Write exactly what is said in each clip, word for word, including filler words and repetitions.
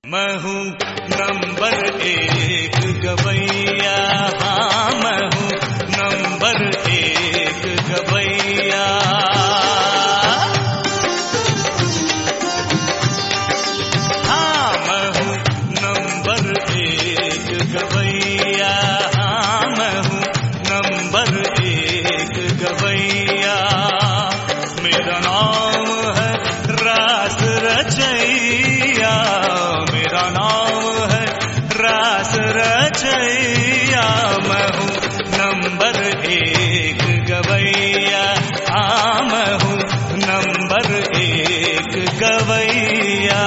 मैं हूँ नंबर एक गवैया, हाँ मैं हूँ नंबर एक गवैया। हाँ मैं हूँ नंबर एक गवैया, हाँ मैं हूँ नंबर एक गवैया। मेरा नाम है रास रचैया, मेरा नाम है रास रचैया। मैं हूँ नंबर एक गवैया, हाँ मैं हूँ नंबर एक गवैया।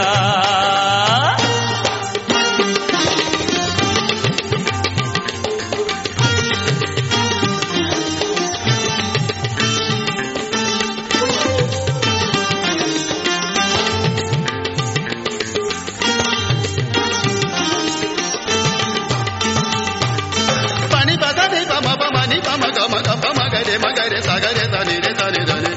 मगरे मगरे सागरे तनी रे तनी रे।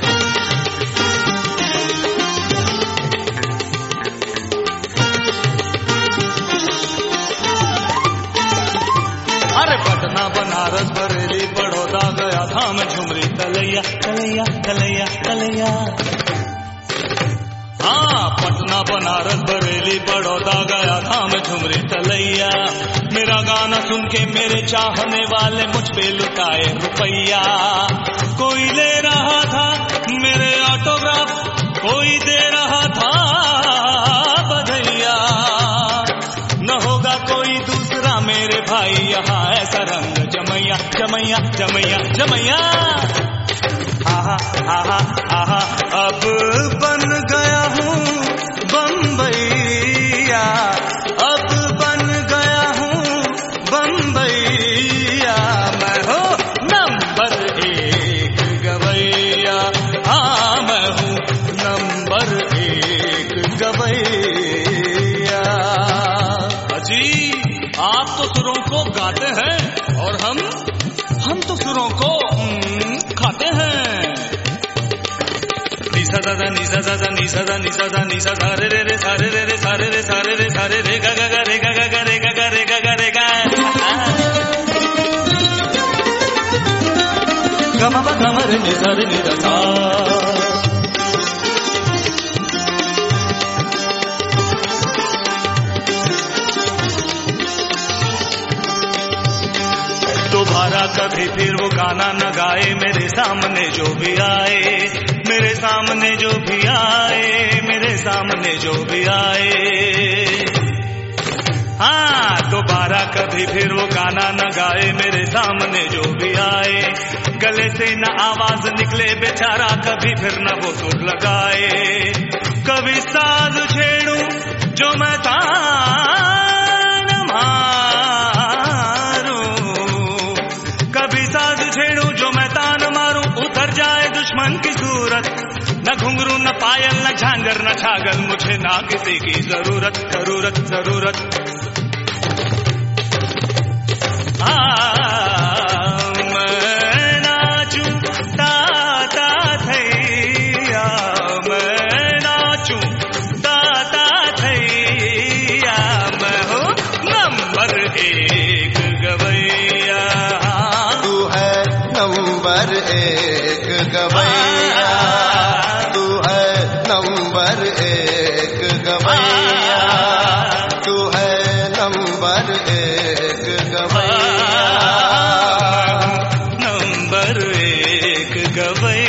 अरे पटना बनारस बरेली बड़ौदा गया था मैं झुमरी तलैया तलैया तलैया तलैया। हाँ पटना बनारस बरेली बड़ौदा गया था मैं झुमरी तलैया। मेरा गाना सुन के मेरे चाहने वाले मुझ पे लुटाए रुपैया। कोई ले रहा था मेरे ऑटोग्राफ, कोई दे रहा था बधाइया। न होगा कोई दूसरा मेरे भाई यहाँ ऐसा रंग जमैया जमैया जमैया जमैया। आहा आहा आहा अब बन गया हूँ बम्बैया, अब बन गया हूँ बम्बैया। मैं हो नंबर एक गवैया, हाँ मैं हूँ नंबर एक गवैया। अजी आप तो सुरों को गाते हैं और हम हम तो सुरों को खाते हैं। निसा दादा निसा दादा निसा दा निसा दा निसा धा रे रे रे सारे रे रे सारे रे सारे रे सारे रे गा गा गा रे गा गा गा रे गा गा रे गा गा रे गा। गा मा गा मा रे नि सा रे नि दा सा। दोबारा कभी फिर वो गाना न गाए मेरे सामने जो भी आए, मेरे सामने जो भी आए, मेरे सामने जो भी आए। हाँ दोबारा कभी फिर वो गाना न गाए मेरे सामने जो भी आए। गले से न आवाज निकले बेचारा कभी फिर न वो सुर लगाए। कभी साज छेड़ूं जो मैं तान मारूं, कभी साज छेड़ूं जो मैं तान मारूं। उतर जाए दुश्मन की सूरत, न घुंघरू न पायल न झांझर न छागल, मुझे ना किसी की जरूरत जरूरत जरूरत। मैं नाचूं ताता थैया, मैं नाचूं ताता थैया। मैं हो नंबर एक गवैया, तू है नंबर एक गवैया, तू है नंबर एक गवैया, तू है नंबर एक गवैया, नंबर एक गवैया।